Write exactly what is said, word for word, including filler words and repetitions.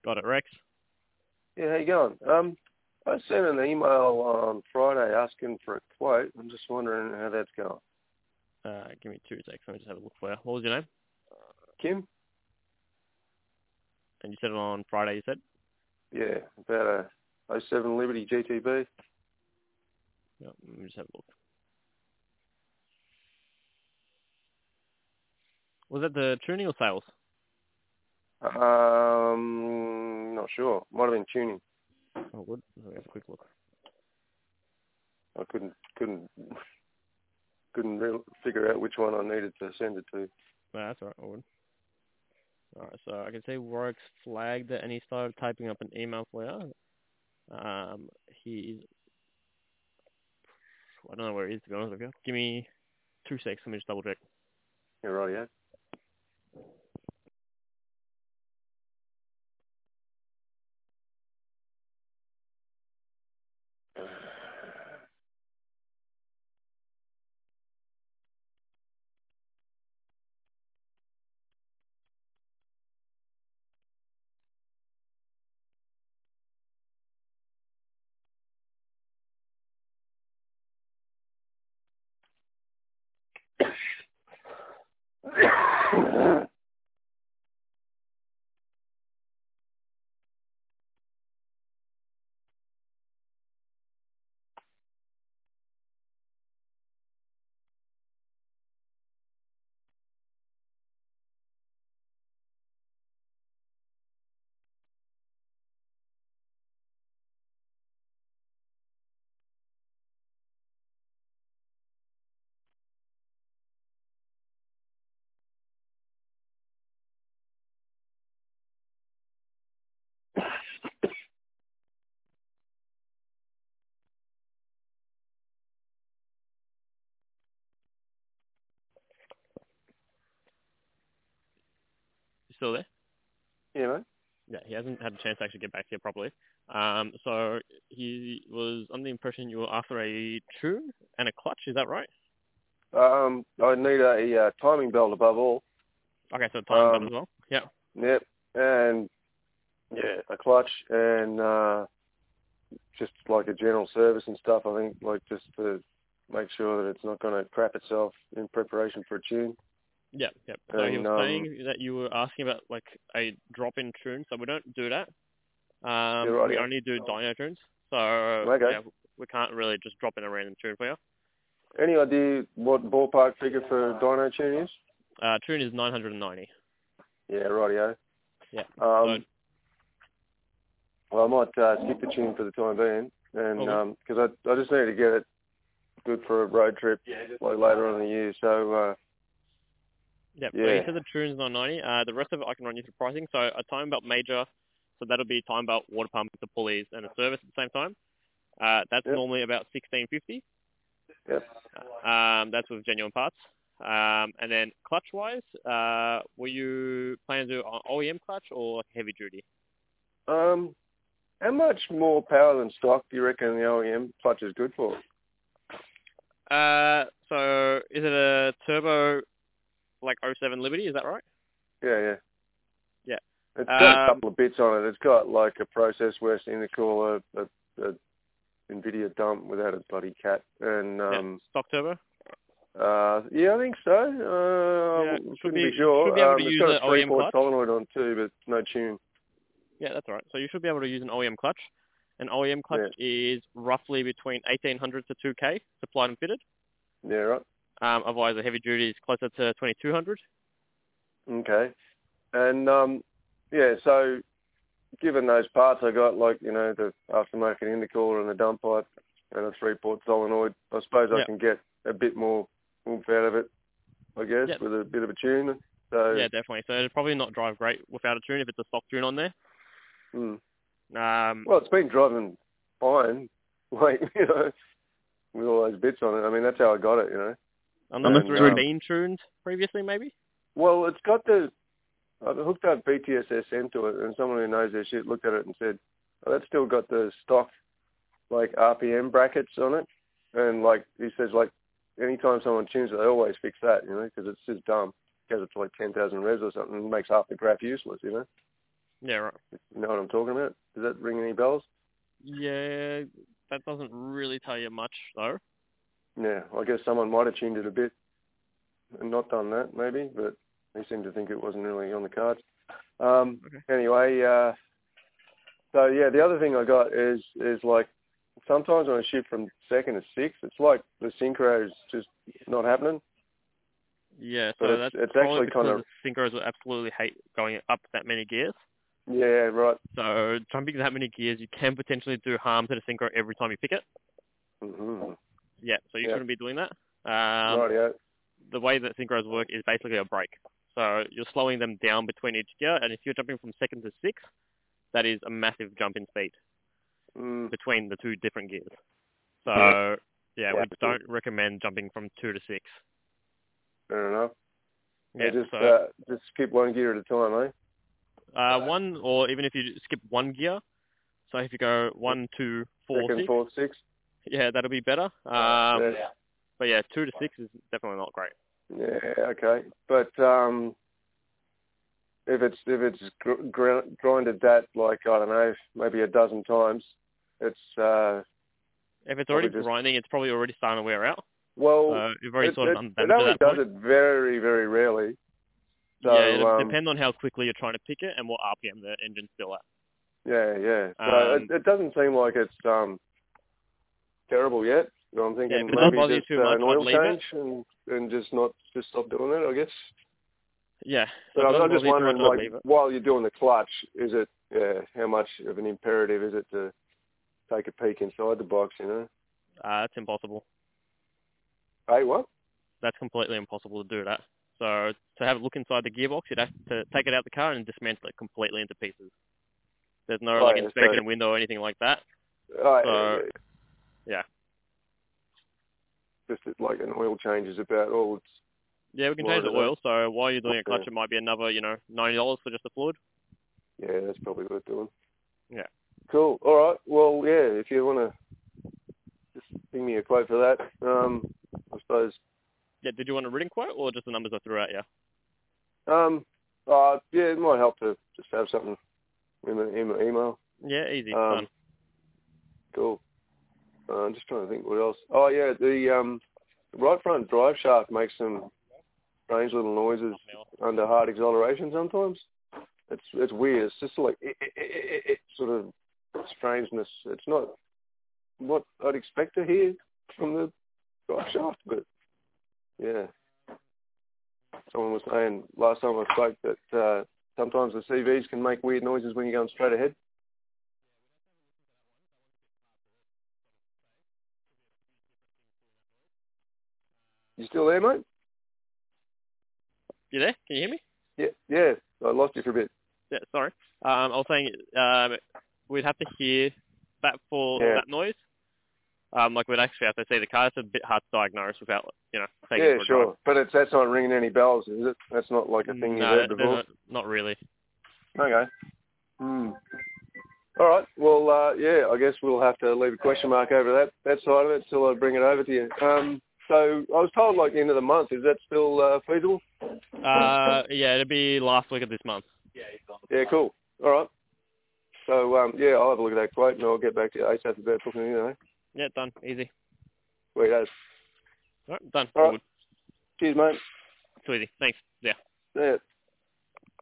Got it, Rex. Yeah, how you going? Um, I sent an email on Friday asking for a quote. I'm just wondering how that's going. Uh, give me two seconds. Let me just have a look for you. What was your name? Kim? And you said it on Friday, you said? Yeah, about a oh seven Liberty G T B. Yep, let me just have a look. Was that the tuning or sales? Um, not sure. Might have been tuning. Oh, good. Let me have a quick look. I couldn't couldn't couldn't re- figure out which one I needed to send it to. No, that's all right. I would. All right, so I can see Warwick's flagged it, and he started typing up an email for you. Um, he's... I don't know where he is, to be honest with you. Give me two seconds. Let me just double check. Yeah, right, yeah. You still there? Yeah, mate. Yeah, he hasn't had a chance to actually get back here properly. Um, so he was under the impression you were after a tune and a clutch. Is that right? Um, I need a uh, timing belt above all. Okay, so time belt Um, as well. Yeah. Yep, and yeah, a clutch and uh, just like a general service and stuff. I think like just to make sure that it's not going to crap itself in preparation for a tune. Yeah, yeah. So And he was um, saying that you were asking about like a drop-in tune. So we don't do that. yeah, Um, right, we yeah. only do dyno tunes. So Okay. yeah, we can't really just drop in a random tune for you. Any idea what ballpark figure for dyno tune is? Uh, tune is nine hundred ninety. Yeah, rightio. Yeah. Um, So, well, I might uh, skip the tune for the time being, and okay. because I I just need to get it good for a road trip like later on in the year. So uh, Yep. So yeah, you said the tune's nine ninety. Uh, the rest of it I can run you through pricing. So a time belt major, so that'll be time belt, water pump, the pulleys, and a service at the same time. Uh, that's yep, normally about sixteen fifty. yep. Um, that's with genuine parts. Um, and then clutch wise, uh, were you planning to do an O E M clutch or like heavy duty? Um, how much more power than stock do you reckon the O E M clutch is good for? Uh, so is it a turbo like oh seven Liberty? Is that right? Yeah, yeah. Yeah. It's got a Um, couple of bits on it. It's got like a Process West intercooler, a, a, a NVIDIA dump without a bloody cat, and yeah. um, Stock turbo. uh, yeah, I think so. Uh, Yeah. I Should couldn't be be sure. should be able to Um, it's use got an a O E M three-port clutch. solenoid on too, but no tune. Yeah, that's all right. So you should be able to use an O E M clutch. An O E M clutch Yeah, is roughly between eighteen hundred to two K supplied and fitted. yeah, right. Um, otherwise, a heavy duty is closer to twenty-two hundred. Okay, and um, yeah, so given those parts I got, like, you know, the aftermarket intercooler and the dump pipe and a three-port solenoid, I suppose I Yeah. can get a bit more oomph out of it, I guess, Yeah. with a bit of a tune. So, Yeah, definitely. So it'd probably not drive great without a tune if it's a stock tune on there. hmm. Um, Well, it's been driving fine, like, you know, with all those bits on it. I mean, that's how I got it, you know. unless it's And, already um, been tuned previously, maybe. well, it's got the, I've hooked up B T S S M to it, and someone who knows their shit looked at it and said, oh, that's still got the stock, like, R P M brackets on it. And, like, he says, like, anytime someone tunes it, they always fix that, you know, because it's just dumb. It goes up to, like, ten thousand revs or something and makes half the graph useless, you know. Yeah, right. You know what I'm talking about? Does that ring any bells? Yeah, that doesn't really tell you much, though. Yeah, I guess someone might have tuned it a bit and not done that, maybe, but they seemed to think it wasn't really on the cards. Um, Okay. Anyway, uh, so yeah, the other thing I got is is like sometimes when I shift from second to sixth, it's like the synchro is just not happening. Yeah, But so it's that's it's probably actually because kind of the synchros will absolutely hate going up that many gears. yeah, right. So jumping that many gears, you can potentially do harm to the synchro every time you pick it. Mm-hmm. Yeah, so you Yeah. shouldn't be doing that. Um, Rightio. the way that synchros work is basically a break. So you're slowing them down between each gear, and if you're jumping from second to sixth, that is a massive jump in speed Mm. between the two different gears. So yeah, Yeah. we don't recommend jumping from two to six. Fair enough. Yeah, Yeah, just so uh, just skip one gear at a time, eh? uh, one, or even if you skip one gear, so if you go one, two, four, Second, six, fourth, sixth. yeah, that'll be better. Um, Yeah. but yeah, two to six is definitely not great. Yeah, okay. But um, if it's if it's gr- gr- grinded that like I don't know, maybe a dozen times, it's uh, If it's probably already just grinding, it's probably already starting to wear out. well, So you've already it sort of it, done it damage at only that does point. it very very rarely. So Yeah, it'll um, depend on how quickly you're trying to pick it and what R P M the engine's still at. yeah, yeah. So Um, it, it doesn't seem like it's um terrible yet. So I'm yeah, thinking if it does maybe bother you just too uh, much, an I'd oil leave it. change and and just not just stop doing it, I guess. Yeah, so But if it I'm, I'm doesn't just bother you too much, wondering, I'd like, leave it. while you're doing the clutch, is it yeah, how much of an imperative is it to take a peek inside the box? You know, Uh, that's impossible. hey, what? That's completely impossible to do that. So to have a look inside the gearbox, you'd have to take it out the car and dismantle it completely into pieces. There's no Oh, like yeah, inspection so, window or anything like that. oh, So yeah, yeah, yeah. Just like an oil change is about all it's yeah, we can change the warranted, oil. So while you're doing a clutch, yeah. it might be another, you know, ninety dollars for just the fluid. Yeah, that's probably worth doing. Yeah. Cool. All right. Well, yeah, if you want to just ping me a quote for that, um, I suppose. Yeah. Did you want a written quote or just the numbers I threw out? Yeah. Um, uh, yeah, it might help to just have something in the in my email. Yeah. Easy. Um, Done. cool. Uh, I'm just trying to think what else. Oh yeah, the um, right front drive shaft makes some strange little noises under hard acceleration sometimes. It's it's weird. It's just like it, it, it, it, sort of strangeness. It's not what I'd expect to hear from the drive shaft, but yeah. Someone was saying last time I spoke that uh, sometimes the C Vs can make weird noises when you're going straight ahead. You still there, mate? You there? Can you hear me? Yeah, yeah. I lost you for a bit. Yeah. Sorry. Um, I was saying um, we'd have to hear that for Yeah. that noise. Um, like we'd actually have to see the car. It's a bit hard to diagnose without, you know, taking Yeah, it for a sure. drive. But it's that's not ringing any bells, is it? That's not like a thing you've No, heard they're before. not, not really. Okay. Hmm. All right. Well, uh, yeah, I guess we'll have to leave a question mark over that that side of it until I bring it over to you. Um, so I was told like the end of the month. Is that still uh, feasible? Uh, yeah, it'll be last week of this month. Yeah, cool. All right. So um, yeah, I'll have a look at that quote and I'll get back to you ASAP about booking it. You know. Yeah, done. Easy. Sweet as. All right, done. All All right. good. Cheers, mate. Too easy. Thanks. Yeah. Yeah.